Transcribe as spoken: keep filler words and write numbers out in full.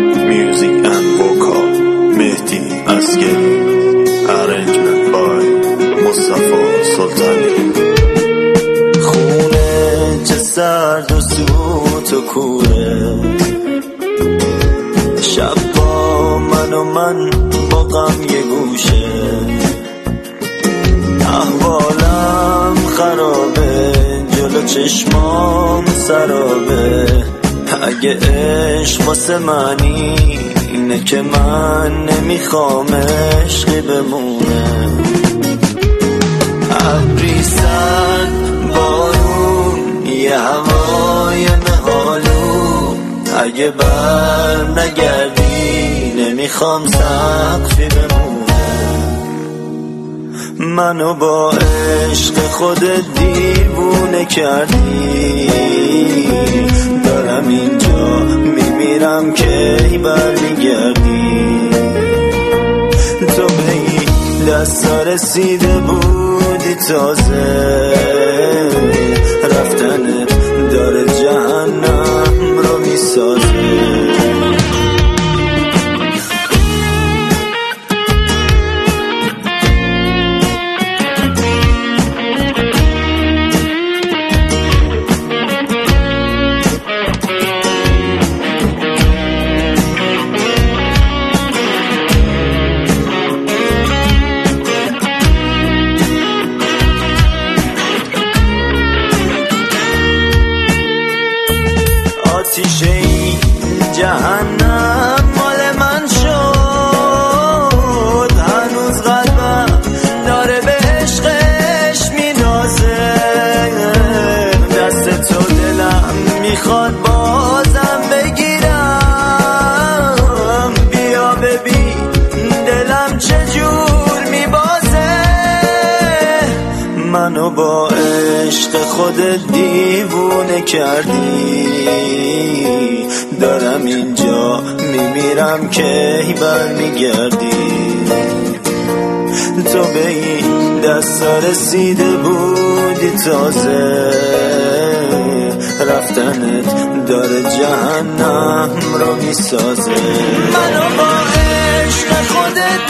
Music and vocal مهدی اسگری. Arrangement by مصطفی سلطانی. خونه چه سرد و سوت و کوره، شب با من و من با غم یه گوشه، احوالم خرابه جلو چشمام سرابه، اگه عشق واسه منی اینه که من نمیخوام عشقی بمونه. ابری سرد بارون یه هوای نهالو، اگه بر نگردی نمیخوام سقفی بمونه. منو با عشق خودت دیوونه کردی، دارم اینجا میمیرم که برمیگردی. تو به این دستا رسیده بودی تازه، رفتنت داره جهنم رو میسازه. آتیش این جهنم مال من شد، هنوز قلبم داره به عشقش مینازه. دست تو دلم میخواد بازم بگیرم، بیا ببین دلم چجور میبازه. منو با عشق خودت دیوونه کردی، دارم اینجا میمیرم که برمیگردی. تو به این دستا رسیده بودی تازه، رفتنت داره جهنم رو میسازه. منو با عشق خودت